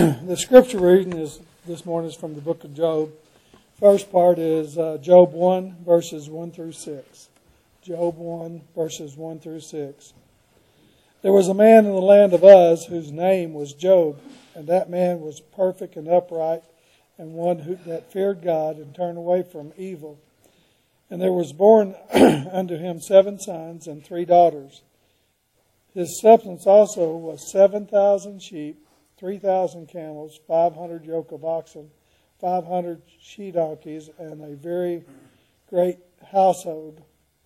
The scripture reading is this morning is from the book of Job. First part is Job 1, verses 1 through 6. Job 1, verses 1 through 6. There was a man in the land of Uz whose name was Job, and that man was perfect and upright, and one that feared God and turned away from evil. And there was born unto him 7 sons and 3 daughters. His substance also was 7,000 sheep, 3,000 camels, 500 yoke of oxen, 500 she-donkeys, and a very great household,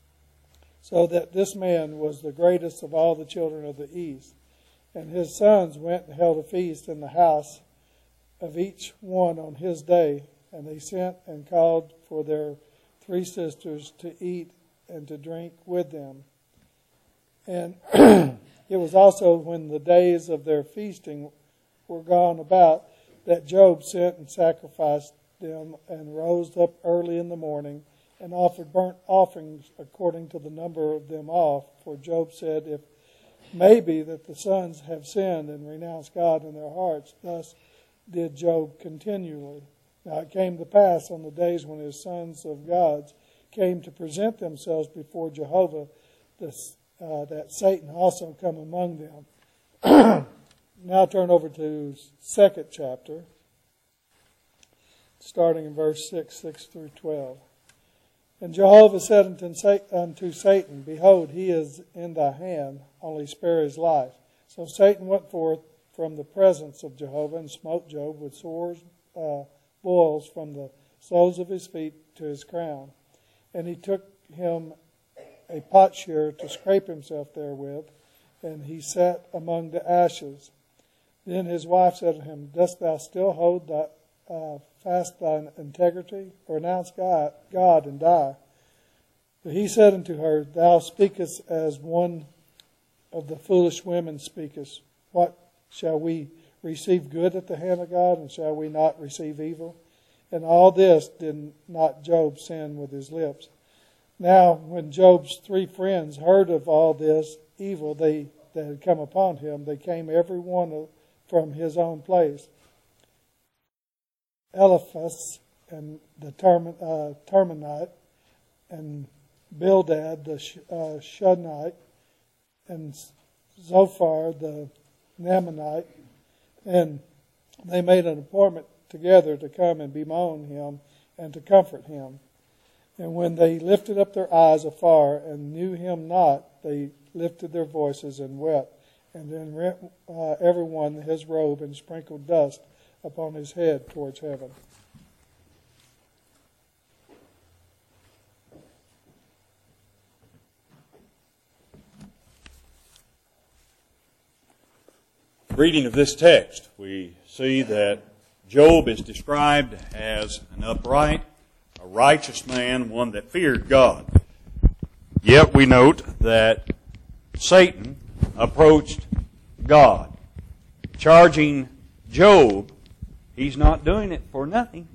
so that this man was the greatest of all the children of the east. And his sons went and held a feast in the house of each one on his day, and they sent and called for their 3 sisters to eat and to drink with them. And it was also when the days of their feasting were gone about that Job sent and sacrificed them, and rose up early in the morning and offered burnt offerings according to the number of them off. For Job said, if maybe that the sons have sinned and renounced God in their hearts. Thus did Job continually. Now it came to pass on the days when his sons of gods came to present themselves before Jehovah, that Satan also come among them. Now turn over to 2nd chapter, starting in verse 6 through 12. And Jehovah said unto Satan, Behold, he is in thy hand, only spare his life. So Satan went forth from the presence of Jehovah and smote Job with sore boils from the soles of his feet to his crown. And he took him a potsherd to scrape himself therewith, and he sat among the ashes. Then his wife said to him, Dost thou still hold fast thine integrity? Renounce God and die. But he said unto her, Thou speakest as one of the foolish women speakest. What, shall we receive good at the hand of God, and shall we not receive evil? And all this did not Job sin with his lips. Now when Job's 3 friends heard of all this evil that had come upon him, they came every one from his own place. Eliphaz and the Temanite, and Bildad the Shunite, and Zophar the Naamanite, and they made an appointment together to come and bemoan him and to comfort him. And when they lifted up their eyes afar and knew him not, they lifted their voices and wept, and then rent every one his robe and sprinkled dust upon his head towards heaven. Reading of this text, we see that Job is described as an upright, a righteous man, one that feared God. Yet we note that Satan approached God, charging Job he's not doing it for nothing.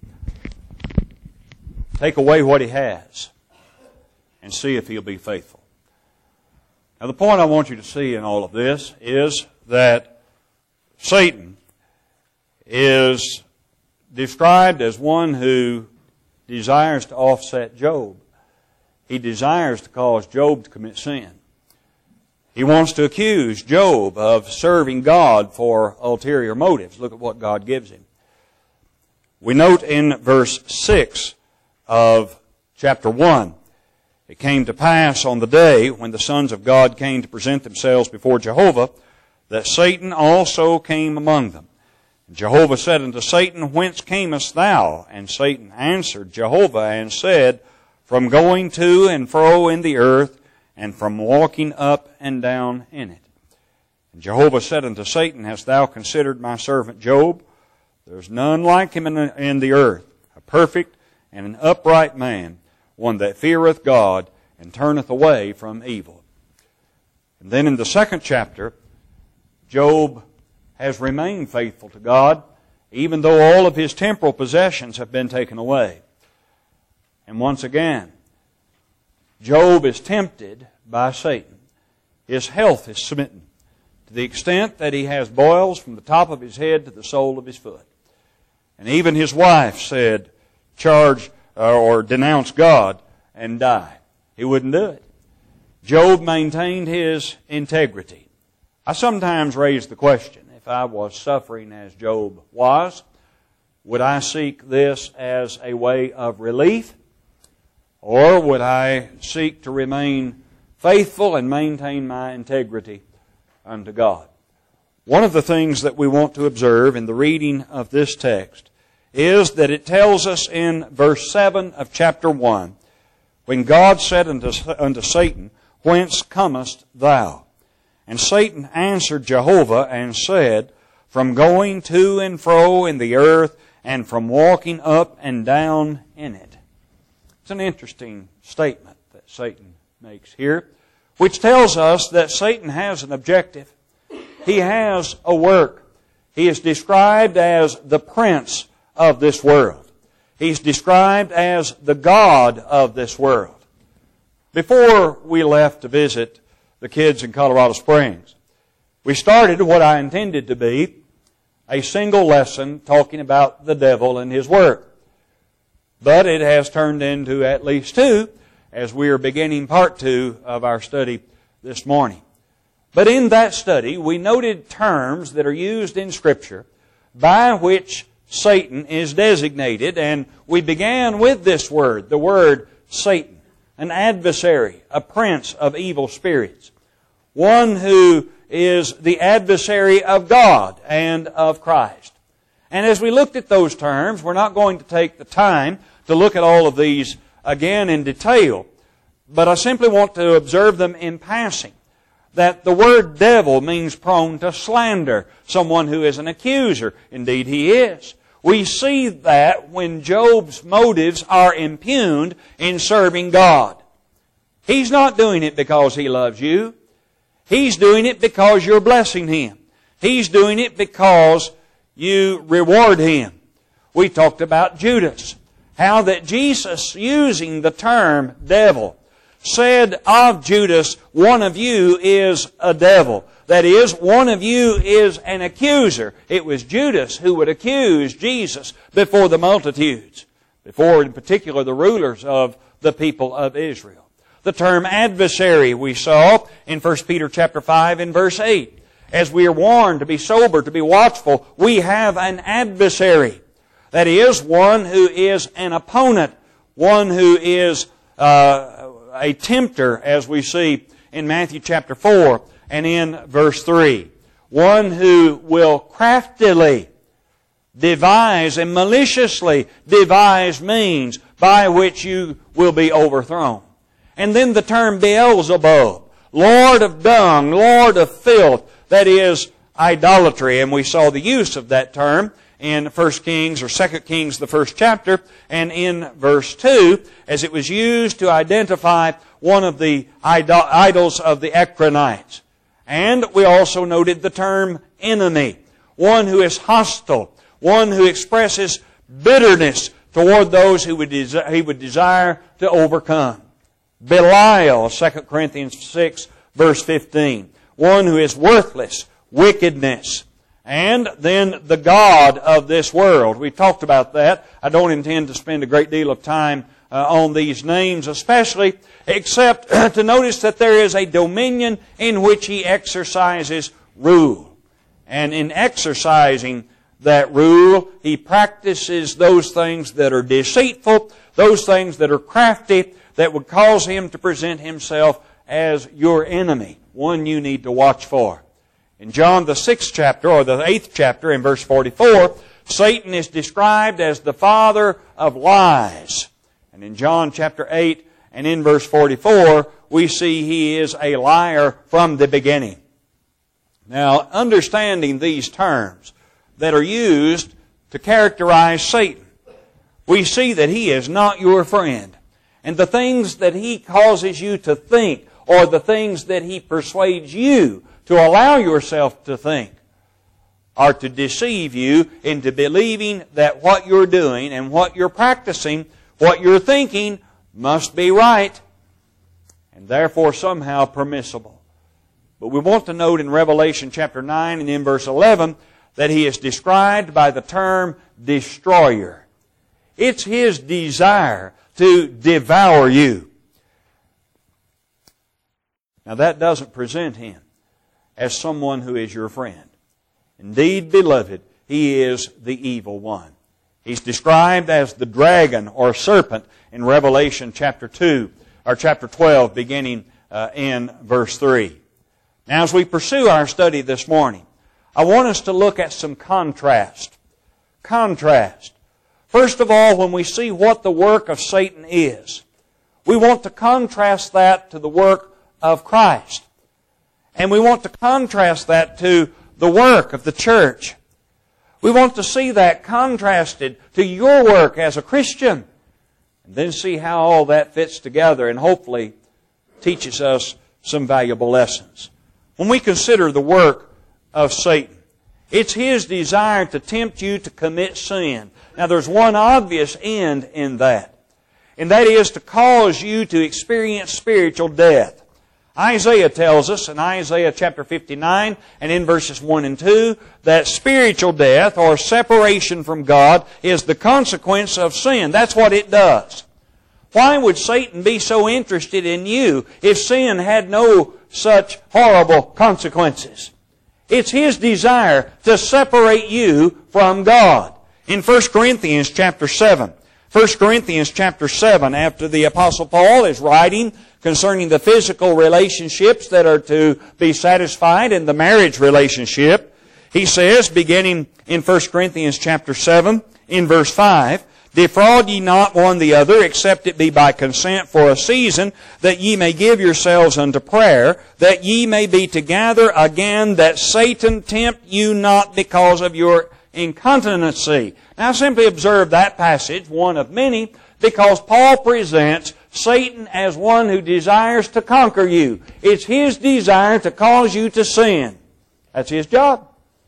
Take away what he has and see if he'll be faithful. Now the point I want you to see in all of this is that Satan is described as one who desires to offset Job. He desires to cause Job to commit sin. He wants to accuse Job of serving God for ulterior motives. Look at what God gives him. We note in verse 6 of chapter 1, It came to pass on the day when the sons of God came to present themselves before Jehovah, that Satan also came among them. And Jehovah said unto Satan, Whence camest thou? And Satan answered Jehovah and said, From going to and fro in the earth, and from walking up and down in it. And Jehovah said unto Satan, Hast thou considered my servant Job? There is none like him in the earth, a perfect and an upright man, one that feareth God and turneth away from evil. And then in the second chapter, Job has remained faithful to God, even though all of his temporal possessions have been taken away. And once again, Job is tempted by Satan. His health is smitten. to the extent that he has boils from the top of his head to the sole of his foot. And even his wife said, charge or denounce God and die. He wouldn't do it. Job maintained his integrity. I sometimes raise the question, if I was suffering as Job was, would I seek this as a way of relief? Or would I seek to remain faithful and maintain my integrity unto God? One of the things that we want to observe in the reading of this text is that it tells us in verse 7 of chapter 1, when God said unto Satan, Whence comest thou? And Satan answered Jehovah and said, From going to and fro in the earth, and from walking up and down in it. It's an interesting statement that Satan makes here, which tells us that Satan has an objective. He has a work. He is described as the prince of this world. He's described as the god of this world. Before we left to visit the kids in Colorado Springs, we started what I intended to be a single lesson talking about the devil and his work. But it has turned into at least two as we are beginning part 2 of our study this morning. But in that study, we noted terms that are used in Scripture by which Satan is designated, and we began with this word, the word Satan, an adversary, a prince of evil spirits, one who is the adversary of God and of Christ. And as we looked at those terms, we're not going to take the time to look at all of these again in detail, but I simply want to observe them in passing. That the word devil means prone to slander, someone who is an accuser. Indeed, he is. We see that when Job's motives are impugned in serving God. He's not doing it because he loves you. He's doing it because you're blessing him. He's doing it because you reward him. We talked about Judas. How that Jesus, using the term devil, said of Judas, one of you is a devil. That is, one of you is an accuser. It was Judas who would accuse Jesus before the multitudes, before in particular the rulers of the people of Israel. The term adversary we saw in 1 Peter chapter 5 and verse 8. As we are warned to be sober, to be watchful, we have an adversary. That is, one who is an opponent, one who is a tempter, as we see in Matthew chapter 4 and in verse 3. One who will craftily devise and maliciously devise means by which you will be overthrown. And then the term Beelzebub, Lord of dung, Lord of filth, that is idolatry. And we saw the use of that term in 1 Kings or 2 Kings, the first chapter, and in verse 2, as it was used to identify one of the idols of the Ekronites. And we also noted the term enemy, one who is hostile, one who expresses bitterness toward those who he would desire to overcome. Belial, 2 Corinthians 6, verse 15, one who is worthless, wickedness. And then the god of this world. We talked about that. I don't intend to spend a great deal of time on these names especially, except to notice that there is a dominion in which he exercises rule. And in exercising that rule, he practices those things that are deceitful, those things that are crafty, that would cause him to present himself as your enemy, one you need to watch for. In John the 6th chapter, or the 8th chapter, in verse 44, Satan is described as the father of lies. And in John chapter 8 and in verse 44, we see he is a liar from the beginning. Now, understanding these terms that are used to characterize Satan, we see that he is not your friend. And the things that he causes you to think, or the things that he persuades you to allow yourself to think, are to deceive you into believing that what you're doing and what you're practicing, what you're thinking, must be right, and therefore somehow permissible. But we want to note in Revelation chapter 9 and in verse 11 that he is described by the term destroyer. It's his desire to devour you. Now that doesn't present him as someone who is your friend. Indeed, beloved, he is the evil one. He's described as the dragon or serpent in Revelation chapter 2 or chapter 12 beginning in verse 3. Now as we pursue our study this morning, I want us to look at some contrast. Contrast. First of all, when we see what the work of Satan is, we want to contrast that to the work of Christ. And we want to contrast that to the work of the church. We want to see that contrasted to your work as a Christian. And then see how all that fits together and hopefully teaches us some valuable lessons. When we consider the work of Satan, it's his desire to tempt you to commit sin. Now there's one obvious end in that. And that is to cause you to experience spiritual death. Isaiah tells us in Isaiah chapter 59 and in verses 1 and 2 that spiritual death or separation from God is the consequence of sin. That's what it does. Why would Satan be so interested in you if sin had no such horrible consequences? It's his desire to separate you from God. In 1 Corinthians chapter 7, 1 Corinthians chapter 7, after the Apostle Paul is writing concerning the physical relationships that are to be satisfied in the marriage relationship, he says, beginning in 1 Corinthians chapter 7, in verse 5, defraud ye not one the other, except it be by consent for a season, that ye may give yourselves unto prayer, that ye may be together again, that Satan tempt you not because of your incontinency. Now simply observe that passage, one of many, because Paul presents Satan as one who desires to conquer you. It's his desire to cause you to sin. That's his job.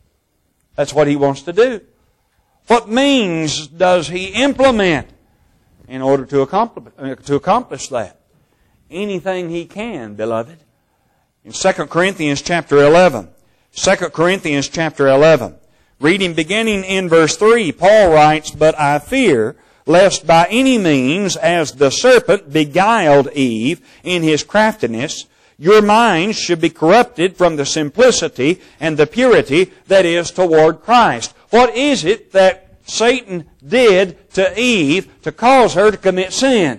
That's what he wants to do. What means does he implement in order to accomplish that? Anything he can, beloved. In 2 Corinthians chapter 11, 2 Corinthians chapter 11, reading beginning in verse 3, Paul writes, "But I fear, lest by any means, as the serpent beguiled Eve in his craftiness, your minds should be corrupted from the simplicity and the purity that is toward Christ." What is it that Satan did to Eve to cause her to commit sin?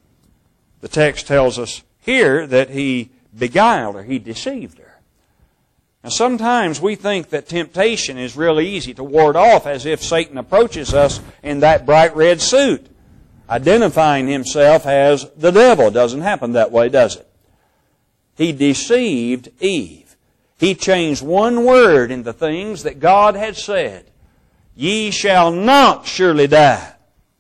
The text tells us here that he beguiled her, he deceived her. Now sometimes we think that temptation is real easy to ward off as if Satan approaches us in that bright red suit, identifying himself as the devil. It doesn't happen that way, does it? He deceived Eve. He changed one word in the things that God had said. Ye shall not surely die.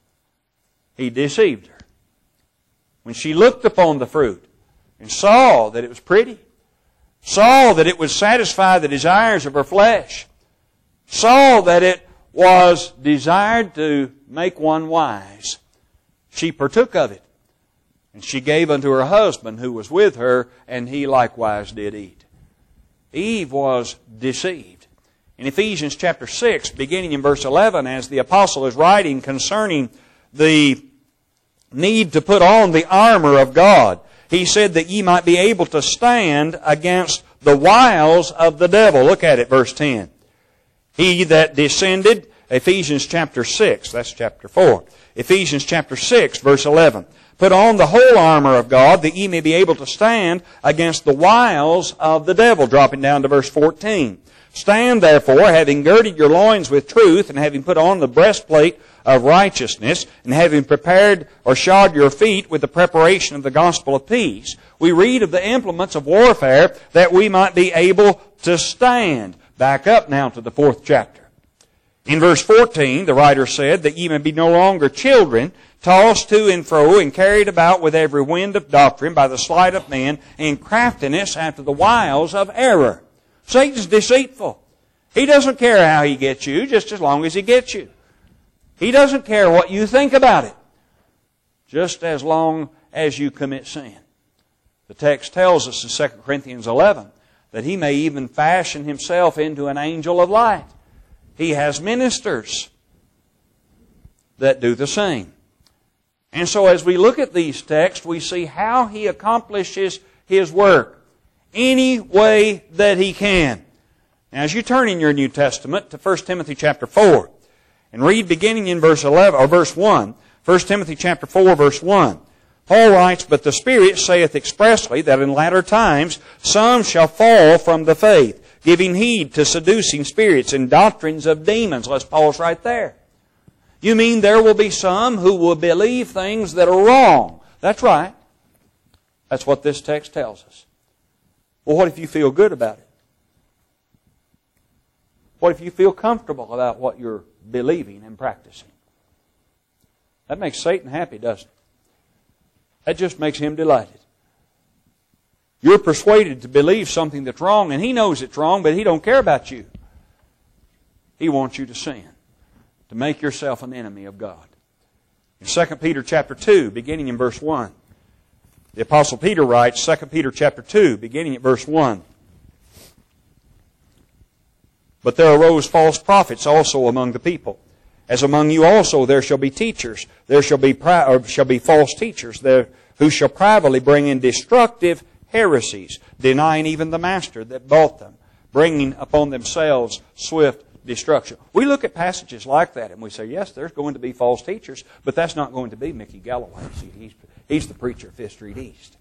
He deceived her. When she looked upon the fruit and saw that it was pretty, saw that it would satisfy the desires of her flesh, saw that it was desired to make one wise, she partook of it. And she gave unto her husband who was with her, and he likewise did eat. Eve was deceived. In Ephesians chapter 6, beginning in verse 11, as the apostle is writing concerning the need to put on the armor of God, he said that ye might be able to stand against the wiles of the devil. Look at it, verse 10. He that descended, Ephesians chapter 6, that's chapter 4. Ephesians chapter 6, verse 11. Put on the whole armor of God, that ye may be able to stand against the wiles of the devil. Dropping down to verse 14. Stand therefore, having girded your loins with truth, and having put on the breastplate of righteousness, and having prepared or shod your feet with the preparation of the gospel of peace. We read of the implements of warfare that we might be able to stand. Back up now to the 4th chapter. In verse 14, the writer said that ye may be no longer children, tossed to and fro and carried about with every wind of doctrine by the sleight of men and craftiness after the wiles of error. Satan's deceitful. He doesn't care how he gets you, just as long as he gets you. He doesn't care what you think about it, just as long as you commit sin. The text tells us in 2 Corinthians 11 that he may even fashion himself into an angel of light. He has ministers that do the same. And so as we look at these texts, we see how he accomplishes his work any way that he can. Now, as you turn in your New Testament to 1 Timothy chapter 4 and read beginning in verse 11 or verse 1, 1 Timothy chapter 4 verse 1, Paul writes, "But the Spirit saith expressly that in latter times some shall fall from the faith, giving heed to seducing spirits and doctrines of demons." Let's pause right there. You mean there will be some who will believe things that are wrong? That's right. That's what this text tells us. Well, what if you feel good about it? What if you feel comfortable about what you're believing and practicing? That makes Satan happy, doesn't it? That just makes him delighted. You're persuaded to believe something that's wrong, and he knows it's wrong, but he don't care about you. He wants you to sin, to make yourself an enemy of God. In 2 Peter chapter 2, beginning in verse 1, the Apostle Peter writes, 2 Peter chapter 2, beginning at verse 1, "But there arose false prophets also among the people, as among you also there shall be teachers. There shall be false teachers there who shall privately bring in destructive heresies, denying even the master that bought them, bringing upon themselves swift destruction." We look at passages like that and we say, yes, there's going to be false teachers, but that's not going to be Mickey Galloway. See, he's the preacher of Fifth Street East.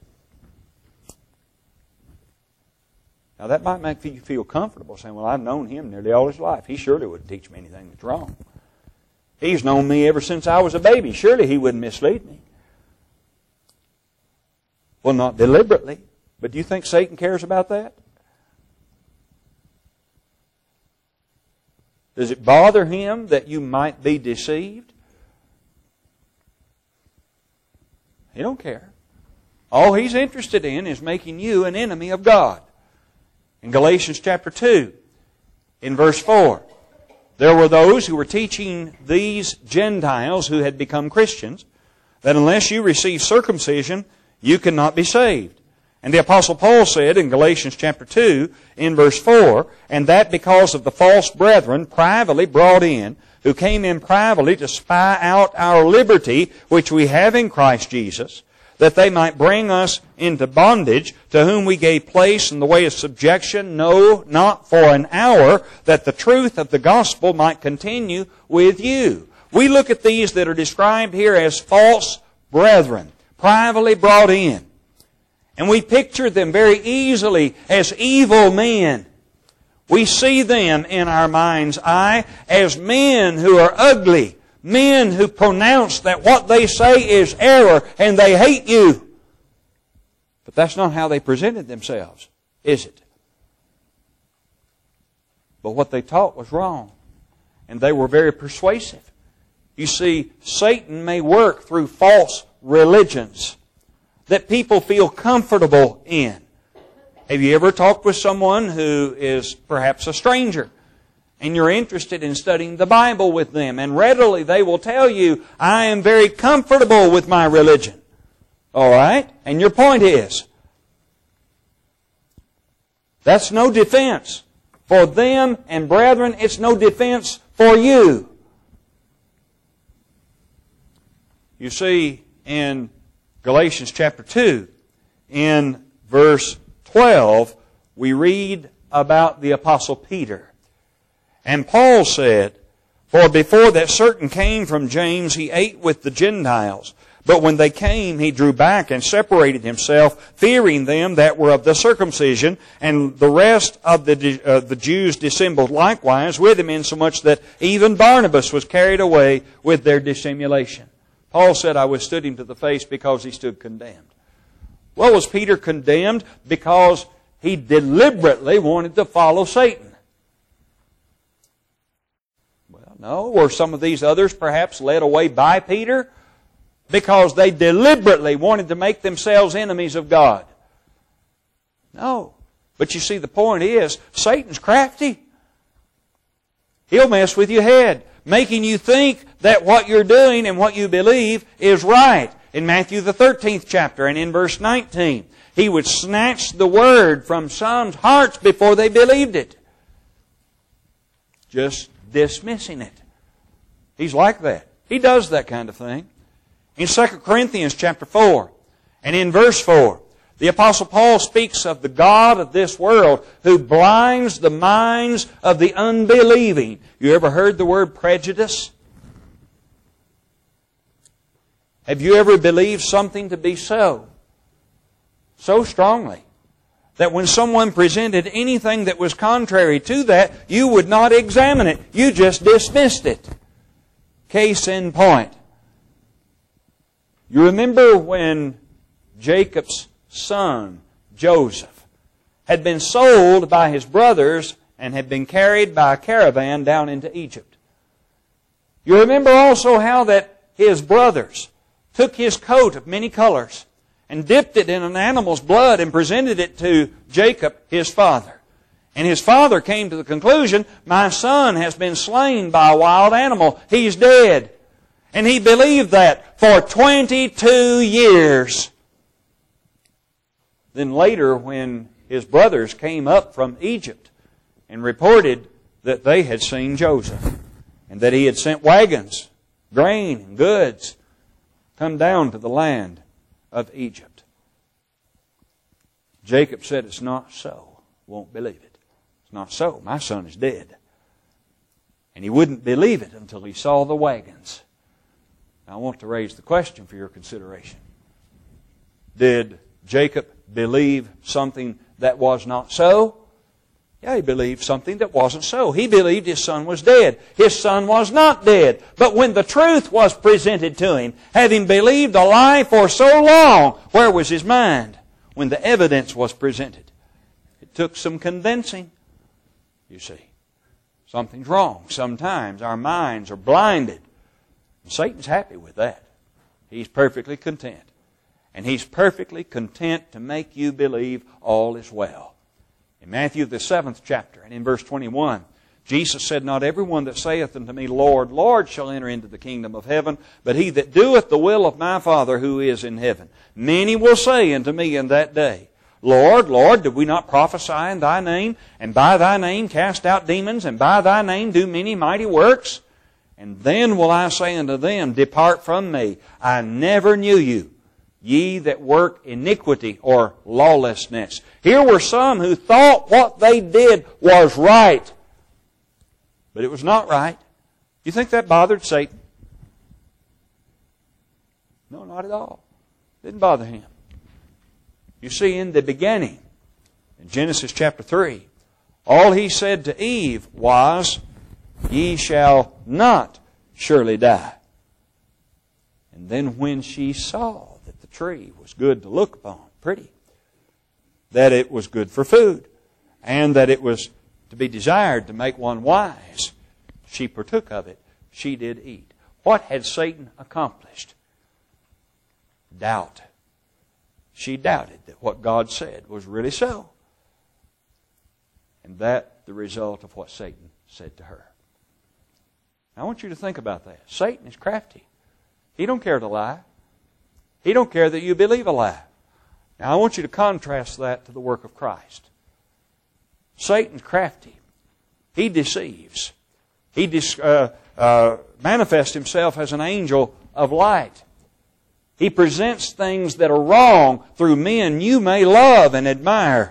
Now that might make you feel comfortable saying, well, I've known him nearly all his life. He surely wouldn't teach me anything that's wrong. He's known me ever since I was a baby. Surely he wouldn't mislead me. Well, not deliberately. But do you think Satan cares about that? Does it bother him that you might be deceived? He don't care. All he's interested in is making you an enemy of God. In Galatians chapter 2, in verse 4, there were those who were teaching these Gentiles who had become Christians that unless you receive circumcision, you cannot be saved. And the Apostle Paul said in Galatians chapter 2, in verse 4, "And that because of the false brethren privately brought in, who came in privately to spy out our liberty, which we have in Christ Jesus, that they might bring us into bondage, to whom we gave place in the way of subjection, no, not for an hour, that the truth of the gospel might continue with you." We look at these that are described here as false brethren, privately brought in. And we picture them very easily as evil men. We see them in our mind's eye as men who are ugly, men who pronounce that what they say is error and they hate you. But that's not how they presented themselves, is it? But what they taught was wrong. And they were very persuasive. You see, Satan may work through false religions that people feel comfortable in. Have you ever talked with someone who is perhaps a stranger and you're interested in studying the Bible with them, and readily they will tell you, "I am very comfortable with my religion." All right? And your point is, that's no defense for them, and brethren, it's no defense for you. You see, in Galatians chapter 2, in verse 12, we read about the Apostle Peter. And Paul said, "For before that certain came from James, he ate with the Gentiles. But when they came, he drew back and separated himself, fearing them that were of the circumcision. And the rest of the Jews dissembled likewise with him, insomuch that even Barnabas was carried away with their dissimulation." Paul said, "I withstood him to the face because he stood condemned." Well, was Peter condemned because he deliberately wanted to follow Satan? Well, no. Were some of these others perhaps led away by Peter because they deliberately wanted to make themselves enemies of God? No. But you see, the point is, Satan's crafty. He'll mess with your head, making you think that what you're doing and what you believe is right. In Matthew the 13th chapter and in verse 19, he would snatch the word from some hearts before they believed it. Just dismissing it. He's like that. He does that kind of thing. In 2 Corinthians chapter 4 and in verse 4, the Apostle Paul speaks of the God of this world who blinds the minds of the unbelieving. You ever heard the word prejudice? Have you ever believed something to be so strongly, that when someone presented anything that was contrary to that, you would not examine it. You just dismissed it. Case in point. You remember when Jacob's son, Joseph, had been sold by his brothers and had been carried by a caravan down into Egypt. You remember also how that his brothers took his coat of many colors and dipped it in an animal's blood and presented it to Jacob, his father. And his father came to the conclusion, my son has been slain by a wild animal. He's dead. And he believed that for 22 years. Then later, when his brothers came up from Egypt and reported that they had seen Joseph and that he had sent wagons, grain, and goods come down to the land of Egypt, Jacob said, it's not so. Won't believe it. It's not so. My son is dead. And he wouldn't believe it until he saw the wagons. Now, I want to raise the question for your consideration. Did Jacob believe something that was not so? Yeah, he believed something that wasn't so. He believed his son was dead. His son was not dead. But when the truth was presented to him, having believed a lie for so long, where was his mind when the evidence was presented? It took some convincing, you see. Something's wrong. Sometimes our minds are blinded. And Satan's happy with that. He's perfectly content. And he's perfectly content to make you believe all is well. In Matthew the 7th chapter and in verse 21, Jesus said, not everyone that saith unto me, Lord, Lord, shall enter into the kingdom of heaven, but he that doeth the will of my Father who is in heaven. Many will say unto me in that day, Lord, Lord, did we not prophesy in thy name, and by thy name cast out demons, and by thy name do many mighty works? And then will I say unto them, depart from me, I never knew you, ye that work iniquity or lawlessness. Here were some who thought what they did was right, but it was not right. Do you think that bothered Satan? No, not at all. It didn't bother him. You see, in the beginning, in Genesis chapter 3, all he said to Eve was, ye shall not surely die. And then when she saw that the tree was good to look upon, pretty, that it was good for food, and that it was to be desired to make one wise, she partook of it. She did eat. What had Satan accomplished? Doubt. She doubted that what God said was really so. And that the result of what Satan said to her. Now, I want you to think about that. Satan is crafty. He don't care to lie. He don't care that you believe a lie. Now, I want you to contrast that to the work of Christ. Satan's crafty. He deceives. He manifests himself as an angel of light. He presents things that are wrong through men you may love and admire.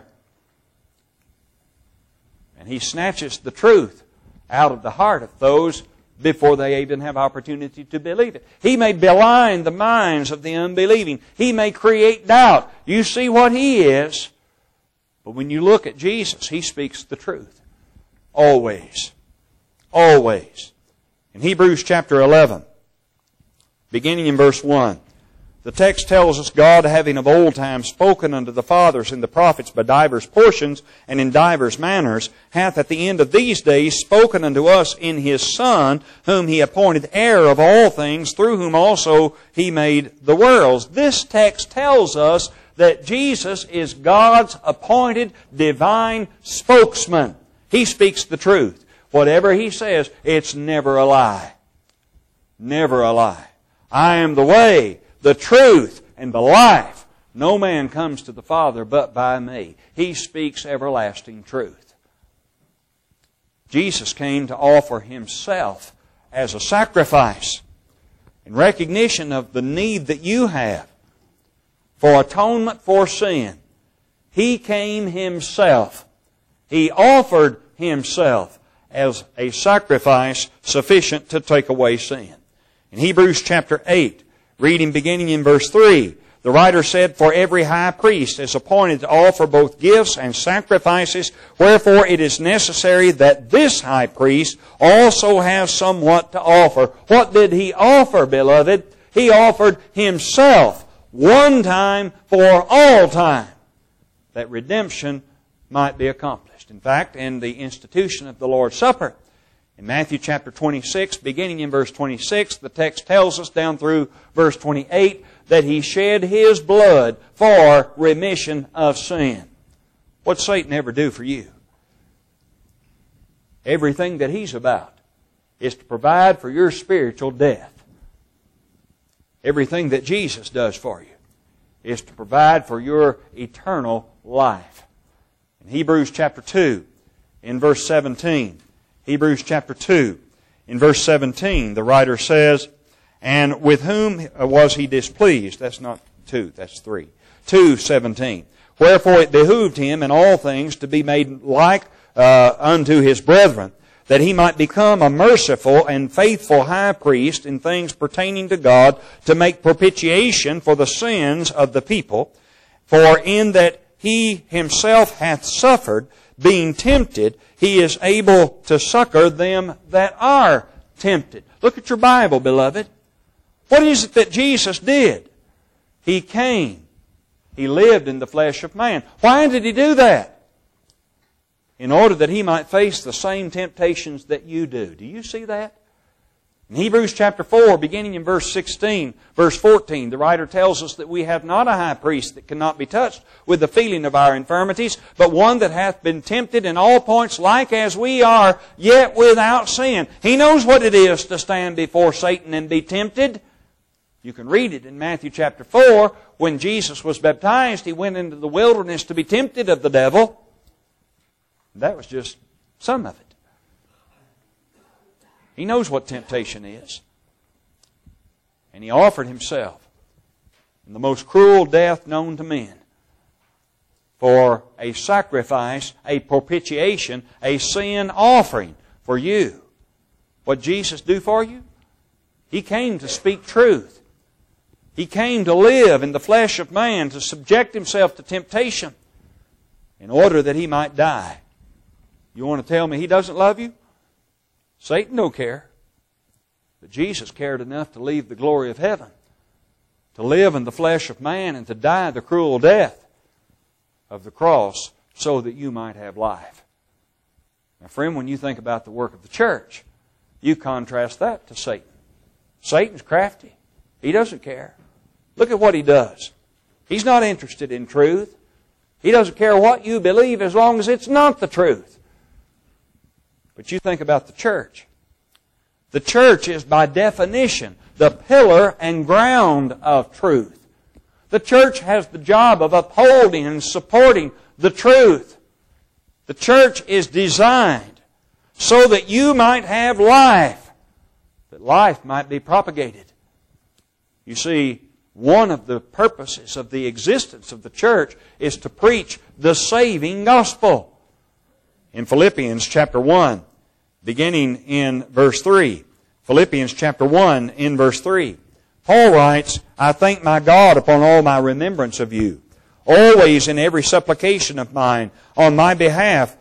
And he snatches the truth out of the heart of those before they even have opportunity to believe it. He may blind the minds of the unbelieving. He may create doubt. You see what he is. But when you look at Jesus, he speaks the truth. Always. Always. In Hebrews chapter 11, beginning in verse 1, the text tells us, God, having of old time spoken unto the fathers and the prophets by divers portions and in divers manners, hath at the end of these days spoken unto us in His Son, whom He appointed heir of all things, through whom also He made the worlds. This text tells us that Jesus is God's appointed divine spokesman. He speaks the truth. Whatever He says, it's never a lie. Never a lie. I am the way, the truth, and the life. No man comes to the Father but by me. He speaks everlasting truth. Jesus came to offer Himself as a sacrifice in recognition of the need that you have for atonement for sin. He came Himself. He offered Himself as a sacrifice sufficient to take away sin. In Hebrews chapter 8, reading beginning in verse 3, the writer said, "For every high priest is appointed to offer both gifts and sacrifices, wherefore it is necessary that this high priest also have somewhat to offer." What did He offer, beloved? He offered Himself one time for all time, that redemption might be accomplished. In fact, in the institution of the Lord's Supper, in Matthew chapter 26, beginning in verse 26, the text tells us down through verse 28 that He shed His blood for remission of sin. What'd Satan ever do for you? Everything that he's about is to provide for your spiritual death. Everything that Jesus does for you is to provide for your eternal life. In Hebrews chapter 2, in verse 17, Hebrews chapter 2, in verse 17, the writer says, "And with whom was He displeased?" That's not 2, that's 3. 2:17. "Wherefore it behooved Him in all things to be made like unto His brethren, that He might become a merciful and faithful high priest in things pertaining to God, to make propitiation for the sins of the people. For in that He Himself hath suffered, being tempted, He is able to succor them that are tempted." Look at your Bible, beloved. What is it that Jesus did? He came. He lived in the flesh of man. Why did He do that? In order that He might face the same temptations that you do. Do you see that? In Hebrews chapter 4, beginning in verse 16, verse 14, the writer tells us that we have not a high priest that cannot be touched with the feeling of our infirmities, but one that hath been tempted in all points like as we are, yet without sin. He knows what it is to stand before Satan and be tempted. You can read it in Matthew chapter 4. When Jesus was baptized, He went into the wilderness to be tempted of the devil. That was just some of it. He knows what temptation is. And He offered Himself in the most cruel death known to men for a sacrifice, a propitiation, a sin offering for you. What did Jesus do for you? He came to speak truth. He came to live in the flesh of man, to subject Himself to temptation in order that He might die. You want to tell me He doesn't love you? Satan don't care. But Jesus cared enough to leave the glory of heaven, to live in the flesh of man, and to die the cruel death of the cross so that you might have life. Now, friend, when you think about the work of the church, you contrast that to Satan. Satan's crafty. He doesn't care. Look at what he does. He's not interested in truth. He doesn't care what you believe as long as it's not the truth. But you think about the church. The church is by definition the pillar and ground of truth. The church has the job of upholding and supporting the truth. The church is designed so that you might have life, that life might be propagated. You see, one of the purposes of the existence of the church is to preach the saving gospel. In Philippians chapter 1, beginning in verse 3. Philippians chapter 1 in verse 3. Paul writes, "I thank my God upon all my remembrance of you, always in every supplication of mine, on my behalf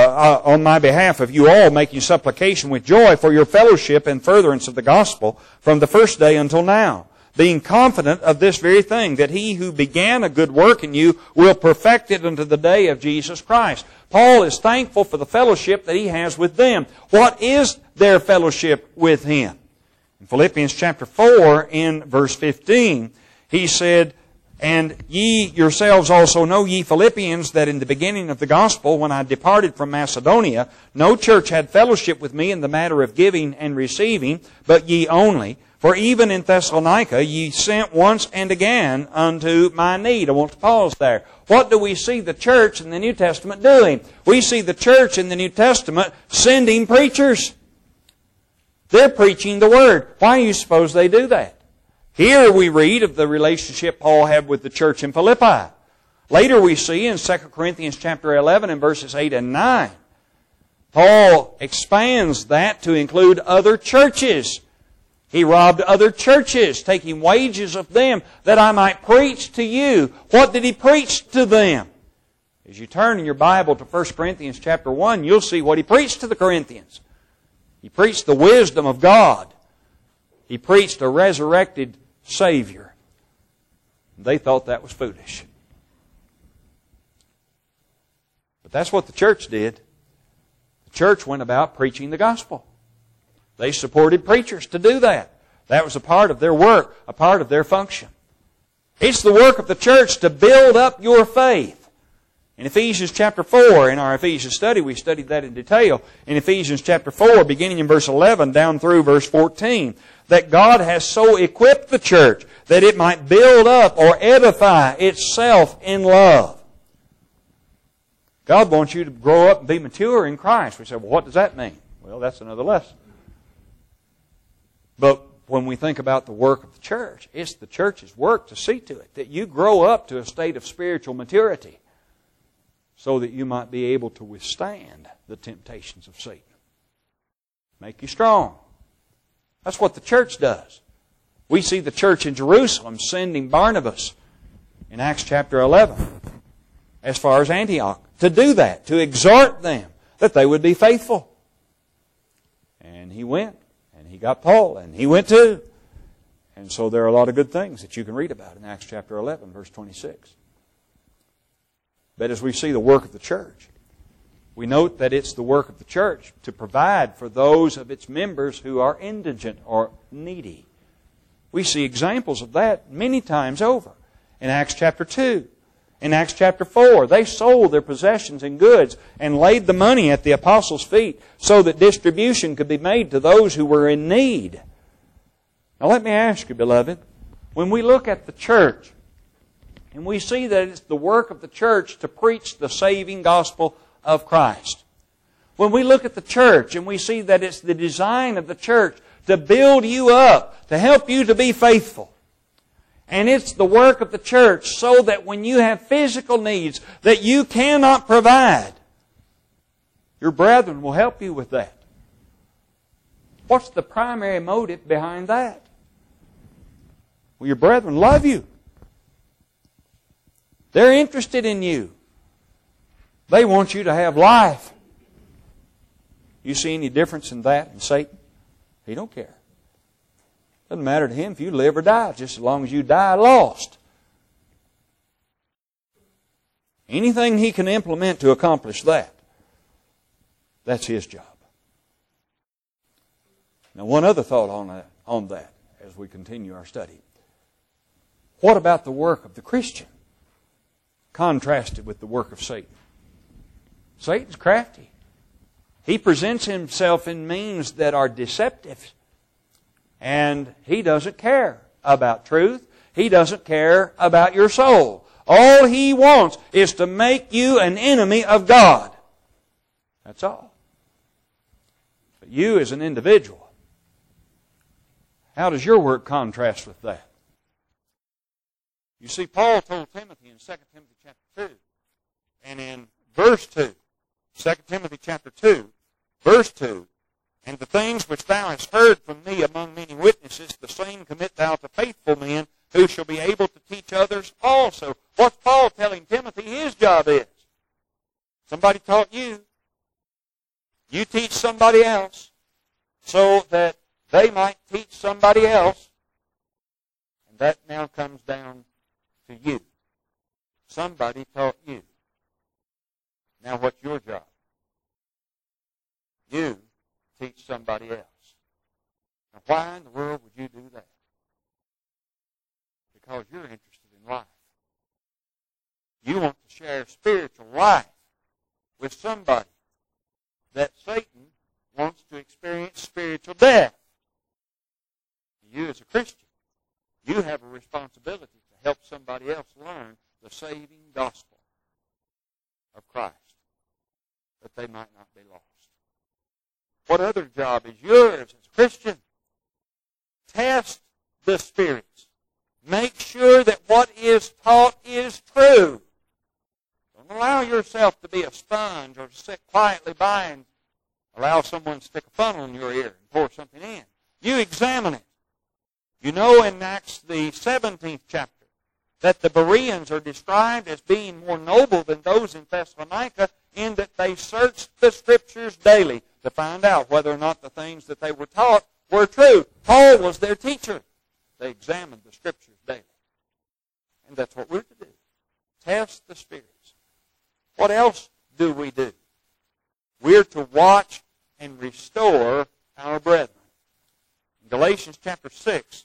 of you all, making supplication with joy for your fellowship and furtherance of the gospel from the first day until now, being confident of this very thing, that He who began a good work in you will perfect it unto the day of Jesus Christ." Paul is thankful for the fellowship that he has with them. What is their fellowship with Him? In Philippians chapter 4, in verse 15, he said, "And ye yourselves also know, ye Philippians, that in the beginning of the gospel, when I departed from Macedonia, no church had fellowship with me in the matter of giving and receiving, but ye only. For even in Thessalonica ye sent once and again unto my need. I want to pause there. What do we see the church in the New Testament doing? We see the church in the New Testament sending preachers. They're preaching the Word. Why do you suppose they do that? Here we read of the relationship Paul had with the church in Philippi. Later we see in 2 Corinthians chapter 11 and verses 8 and 9, Paul expands that to include other churches. He robbed other churches, taking wages of them, that I might preach to you. What did he preach to them? As you turn in your Bible to 1 Corinthians chapter 1, you'll see what he preached to the Corinthians. He preached the wisdom of God. He preached a resurrected Savior. They thought that was foolish. But that's what the church did. The church went about preaching the gospel. They supported preachers to do that. That was a part of their work, a part of their function. It's the work of the church to build up your faith. In Ephesians chapter 4, in our Ephesians study, we studied that in detail. In Ephesians chapter 4, beginning in verse 11 down through verse 14, that God has so equipped the church that it might build up or edify itself in love. God wants you to grow up and be mature in Christ. We say, well, what does that mean? Well, that's another lesson. But when we think about the work of the church, it's the church's work to see to it that you grow up to a state of spiritual maturity so that you might be able to withstand the temptations of Satan. Make you strong. That's what the church does. We see the church in Jerusalem sending Barnabas in Acts chapter 11 as far as Antioch to do that, to exhort them that they would be faithful. And he went. He got Paul, and he went too. And so there are a lot of good things that you can read about in Acts chapter 11, verse 26. But as we see the work of the church, we note that it's the work of the church to provide for those of its members who are indigent or needy. We see examples of that many times over. In Acts chapter 2, in Acts chapter 4, they sold their possessions and goods and laid the money at the apostles' feet so that distribution could be made to those who were in need. Now let me ask you, beloved, when we look at the church and we see that it's the work of the church to preach the saving gospel of Christ, when we look at the church and we see that it's the design of the church to build you up, to help you to be faithful, and it's the work of the church so that when you have physical needs that you cannot provide, your brethren will help you with that. What's the primary motive behind that? Well, your brethren love you. They're interested in you. They want you to have life. You see any difference in that in Satan? He don't care. Doesn't matter to him if you live or die, just as long as you die lost. Anything he can implement to accomplish that, that's his job. Now, one other thought on that as we continue our study. What about the work of the Christian contrasted with the work of Satan? Satan's crafty. He presents himself in means that are deceptive. And he doesn't care about truth. He doesn't care about your soul. All he wants is to make you an enemy of God. That's all. But you as an individual, how does your work contrast with that? You see, Paul told Timothy in 2 Timothy chapter 2, and in verse 2, 2 Timothy chapter 2, verse 2, and the things which thou hast heard from me among many witnesses, the same commit thou to faithful men, who shall be able to teach others also. What's Paul telling Timothy his job is? Somebody taught you. You teach somebody else so that they might teach somebody else. And that now comes down to you. Somebody taught you. Now what's your job? You teach somebody else. Now why in the world would you do that? Because you're interested in life. You want to share spiritual life with somebody that Satan wants to experience spiritual death. You as everybody else learn the saving gospel of Christ, that they might not be lost. What other job is yours as a Christian? Test the spirits. Make sure that what is taught is true. Don't allow yourself to be a sponge or to sit quietly by and allow someone to stick a funnel in your ear and pour something in. You examine it. You know in Acts the 17th chapter that the Bereans are described as being more noble than those in Thessalonica in that they searched the Scriptures daily to find out whether or not the things that they were taught were true. Paul was their teacher. They examined the Scriptures daily. And that's what we're to do. Test the spirits. What else do? We're to watch and restore our brethren. In Galatians chapter 6,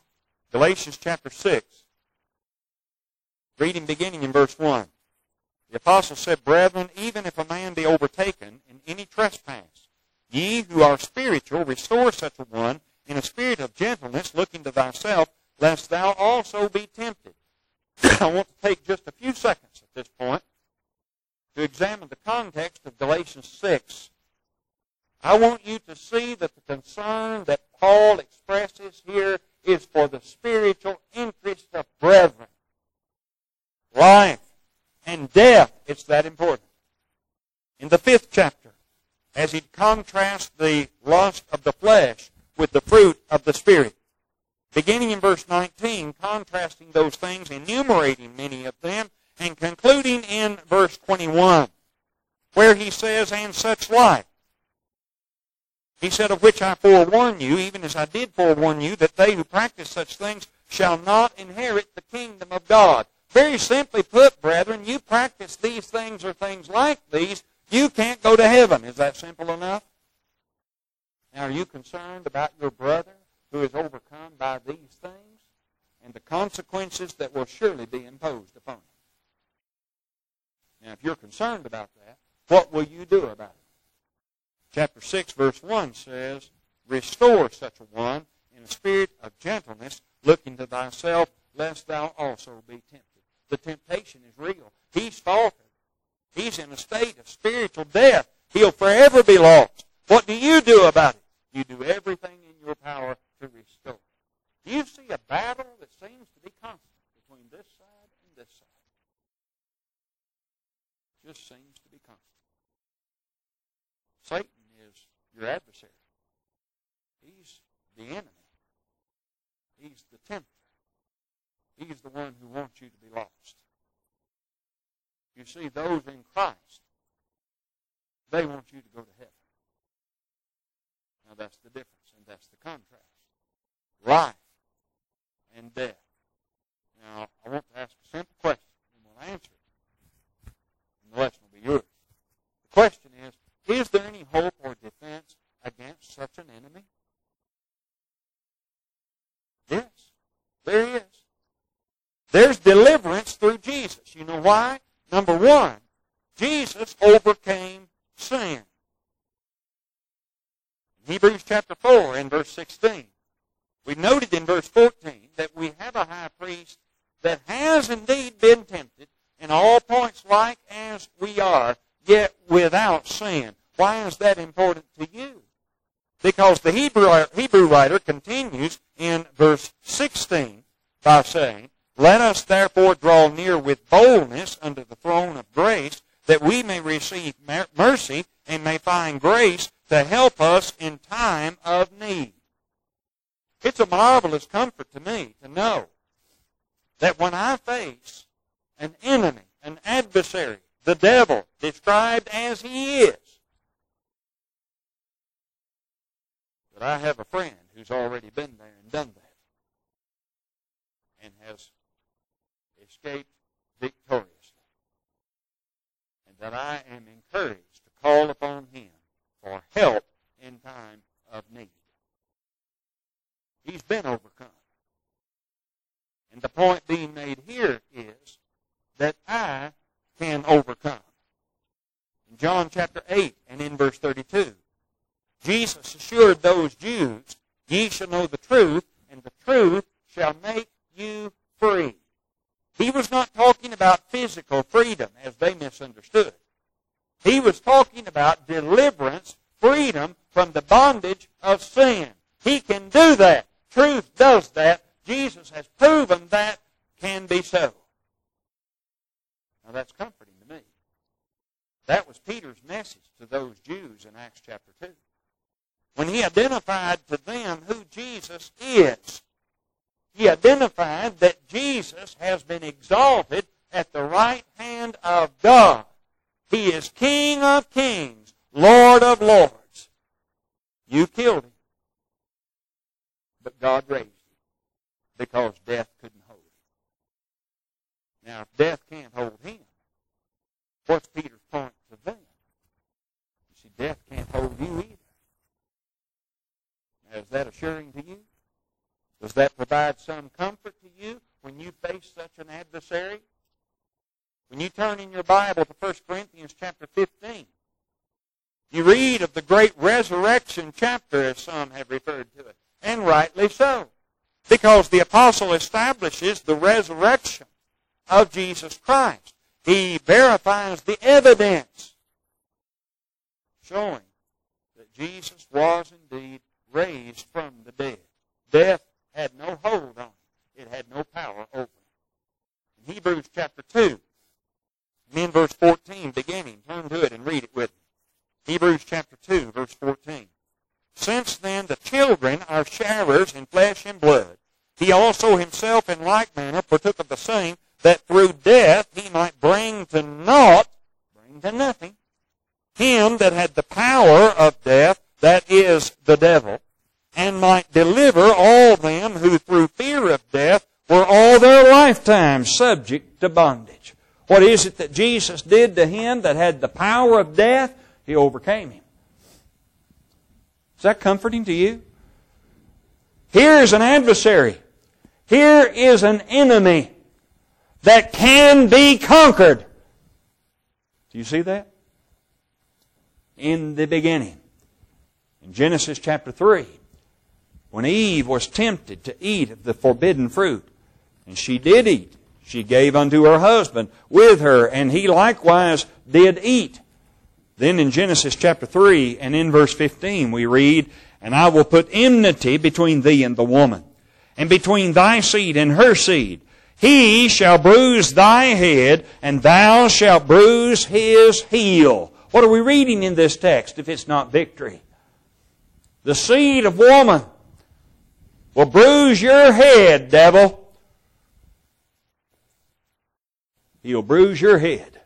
reading beginning in verse 1, the apostle said, Brethren, even if a man be overtaken in any trespass, ye who are spiritual, restore such a one in a spirit of gentleness, looking to thyself, lest thou also be tempted. I want to take just a few seconds at this point to examine the context of Galatians 6. I want you to see that the concern that Paul expresses here is for the spiritual interest of brethren. Life and death, it's that important. In the 5th chapter, as he contrasts the lust of the flesh with the fruit of the Spirit, beginning in verse 19, contrasting those things, enumerating many of them, and concluding in verse 21, where he says, and such like. He said, of which I forewarn you, even as I did forewarn you, that they who practice such things shall not inherit the kingdom of God. Very simply put, brethren, you practice these things or things like these, you can't go to heaven. Is that simple enough? Now, are you concerned about your brother who is overcome by these things and the consequences that will surely be imposed upon him? Now, if you're concerned about that, what will you do about it? Chapter 6, verse 1 says, Restore such a one in a spirit of gentleness, looking to thyself, lest thou also be tempted. The temptation is real. He's faltered. He's in a state of spiritual death. He'll forever be lost. What do you do about it? You do everything in your power to restore. Do you see a battle that seems to be constant between this side and this side? Just seems to be constant. Satan is your adversary. He's the enemy. He's the tempter. He's the one who wants you to be lost. You see, those in Christ, they want you to go to heaven. Now that's the difference, and that's the contrast. Life and death. Now, I want to ask a simple question, and we'll answer it. And the lesson will be yours. The question is there any hope or defense against such an enemy? Yes, there is. There's deliverance through Jesus. You know why? Number one, Jesus overcame sin. In Hebrews chapter 4 and verse 16, we noted in verse 14 that we have a high priest that has indeed been tempted in all points like as we are, yet without sin. Why is that important to you? Because the Hebrew writer continues in verse 16 by saying, Let us therefore draw near with boldness unto the throne of grace, that we may receive mercy and may find grace to help us in time of need. It's a marvelous comfort to me to know that when I face an enemy, an adversary, the devil, described as he is, that I have a friend who's already been there and done that and has escaped victoriously. And that I am encouraged to call upon him for help in time of need. He's been overcome. And the point being made here is that I can overcome. In John chapter 8 and in verse 32, Jesus assured those Jews, Ye shall know the truth, and the truth shall make you free. He was not physical freedom as they misunderstood. He was talking about deliverance, freedom from the bondage of sin. He can do that. Truth does that. Jesus has proven that can be so. Now that's comforting to me. That was Peter's message to those Jews in Acts chapter 2. When he identified to them who Jesus is, he identified that Jesus has been exalted at the right hand of God. He is King of kings, Lord of lords. You killed him, but God raised him because death couldn't hold him. Now, if death can't hold him, what's Peter's point to them? You see, death can't hold you either. Now, is that assuring to you? Does that provide some comfort to you when you face such an adversary? When you turn in your Bible to 1 Corinthians chapter 15, you read of the great resurrection chapter, as some have referred to it, and rightly so, because the apostle establishes the resurrection of Jesus Christ. He verifies the evidence showing that Jesus was indeed raised from the dead. Death had no hold on him. It had no power over him. In Hebrews chapter 2, in verse 14, beginning, turn to it and read it with me. Hebrews chapter 2, verse 14. Since then the children are sharers in flesh and blood, he also himself in like manner partook of the same, that through death he might bring to naught, bring to nothing, him that had the power of death, that is the devil, and might deliver all them who through fear of death were all their lifetime subject to bondage. What is it that Jesus did to him that had the power of death? He overcame him. Is that comforting to you? Here is an adversary. Here is an enemy that can be conquered. Do you see that? In the beginning, in Genesis chapter 3, when Eve was tempted to eat of the forbidden fruit, and she did eat, she gave unto her husband with her, and he likewise did eat. Then in Genesis chapter 3 and in verse 15 we read, And I will put enmity between thee and the woman, and between thy seed and her seed. He shall bruise thy head, and thou shalt bruise his heel. What are we reading in this text if it's not victory? The seed of woman will bruise your head, devil. He'll bruise your head.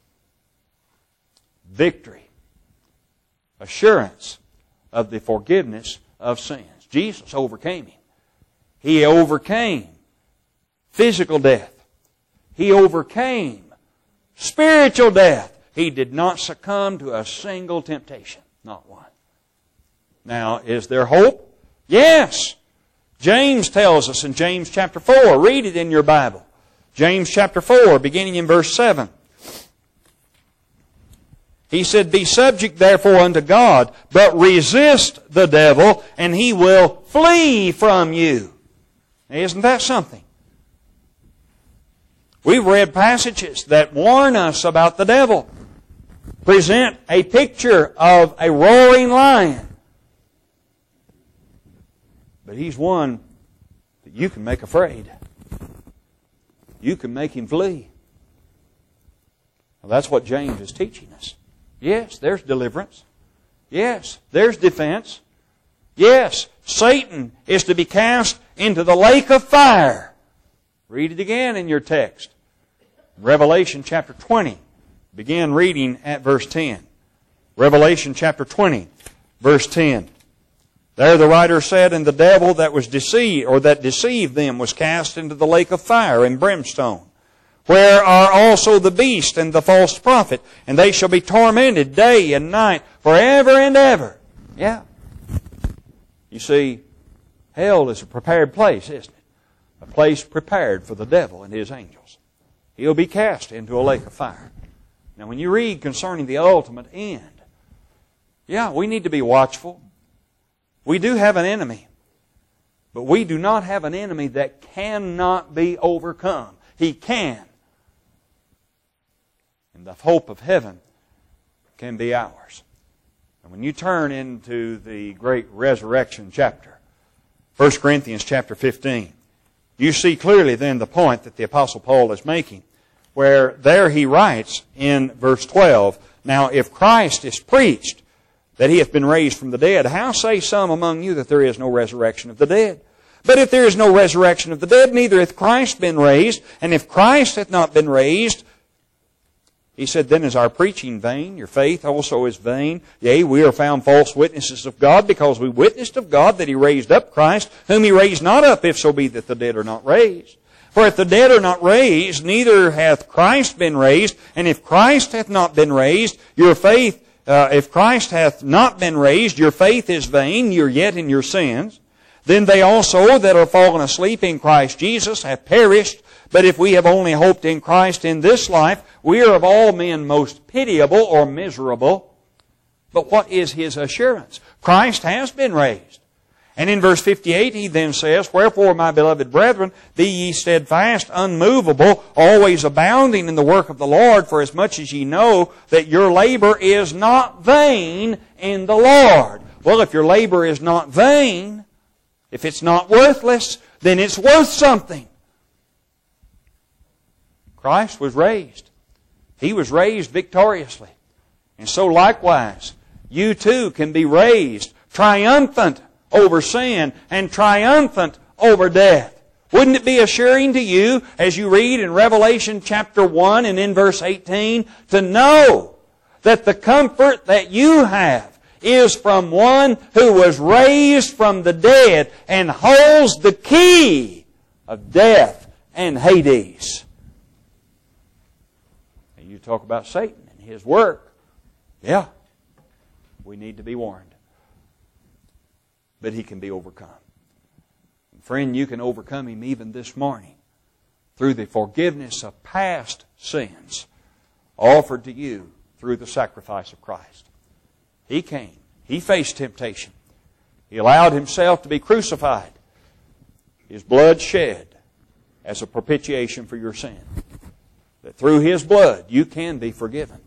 Victory. Assurance of the forgiveness of sins. Jesus overcame him. He overcame physical death. He overcame spiritual death. He did not succumb to a single temptation. Not one. Now, is there hope? Yes. James tells us in James chapter 4. Read it in your Bible. James chapter 4, beginning in verse 7. He said, Be subject therefore unto God, but resist the devil, and he will flee from you. Now, isn't that something? We've read passages that warn us about the devil. Present a picture of a roaring lion. But he's one that you can make afraid. You can make him flee. Well, that's what James is teaching us. Yes, there's deliverance. Yes, there's defense. Yes, Satan is to be cast into the lake of fire. Read it again in your text. Revelation chapter 20. Begin reading at verse 10. Revelation chapter 20, verse 10. There the writer said, And the devil that was deceived, or that deceived them, was cast into the lake of fire and brimstone, where are also the beast and the false prophet, and they shall be tormented day and night forever and ever. Yeah. You see, hell is a prepared place, isn't it? A place prepared for the devil and his angels. He'll be cast into a lake of fire. Now, when you read concerning the ultimate end, yeah, we need to be watchful. We do have an enemy, but we do not have an enemy that cannot be overcome. He can. and the hope of heaven can be ours. And when you turn into the great resurrection chapter, 1 Corinthians chapter 15, you see clearly then the point that the Apostle Paul is making, where there he writes in verse 12, "Now if Christ is preached that he hath been raised from the dead, how say some among you that there is no resurrection of the dead? But if there is no resurrection of the dead, neither hath Christ been raised. And if Christ hath not been raised," he said, "then is our preaching vain, your faith also is vain. Yea, we are found false witnesses of God, because we witnessed of God that he raised up Christ, whom he raised not up, if so be that the dead are not raised. For if the dead are not raised, neither hath Christ been raised. And if Christ hath not been raised, your faith, if Christ hath not been raised, your faith is vain, you're yet in your sins. Then they also that are fallen asleep in Christ Jesus have perished. But if we have only hoped in Christ in this life, we are of all men most pitiable or miserable. But what is his assurance? Christ has been raised. And in verse 58 he then says, "Wherefore, my beloved brethren, be ye steadfast, unmovable, always abounding in the work of the Lord, for as much as ye know that your labor is not vain in the Lord." Well, if your labor is not vain, if it's not worthless, then it's worth something. Christ was raised. He was raised victoriously. And so likewise, you too can be raised triumphant over sin and triumphant over death. Wouldn't it be assuring to you, as you read in Revelation chapter 1 and in verse 18, to know that the comfort that you have is from one who was raised from the dead and holds the key of death and Hades? And you talk about Satan and his work. Yeah, we need to be warned. But he can be overcome. And friend, you can overcome him even this morning through the forgiveness of past sins offered to you through the sacrifice of Christ. He came. He faced temptation. He allowed himself to be crucified. His blood shed as a propitiation for your sin. That through his blood you can be forgiven.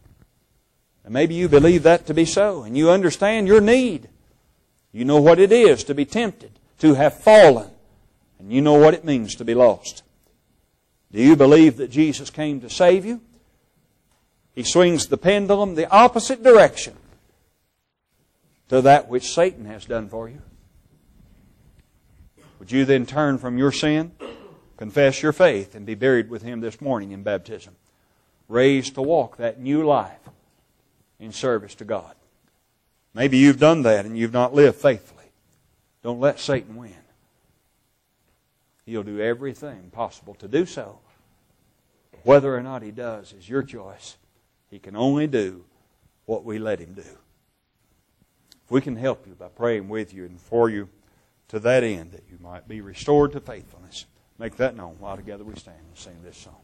And maybe you believe that to be so, and you understand your need. You know what it is to be tempted, to have fallen, and you know what it means to be lost. Do you believe that Jesus came to save you? He swings the pendulum the opposite direction to that which Satan has done for you. Would you then turn from your sin, confess your faith, and be buried with him this morning in baptism, raised to walk that new life in service to God? Maybe you've done that and you've not lived faithfully. Don't let Satan win. He'll do everything possible to do so. Whether or not he does is your choice. He can only do what we let him do. If we can help you by praying with you and for you to that end, that you might be restored to faithfulness, make that known while together we stand and sing this song.